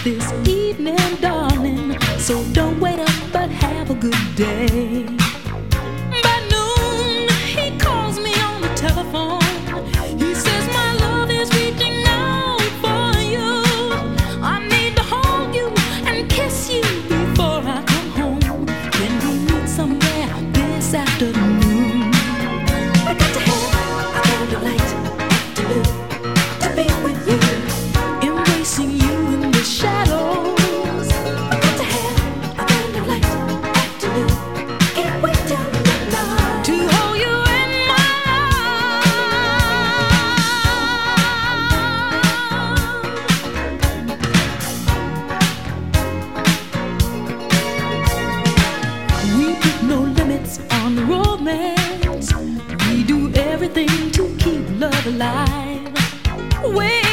this evening, darling. So don't wait up, but have a good day. By noon, he calls me on the telephone. He says my love is reaching out for you. I need to hold you and kiss you before I come home. Can we meet somewhere this afternoon? I got to have a candlelight afternoon to be with you, embracing you in the shadows. I got to have a candlelight afternoon. Can't wait till midnight to hold you in my arms. We put no limits on the romance. We do everything to keep love alive. Wait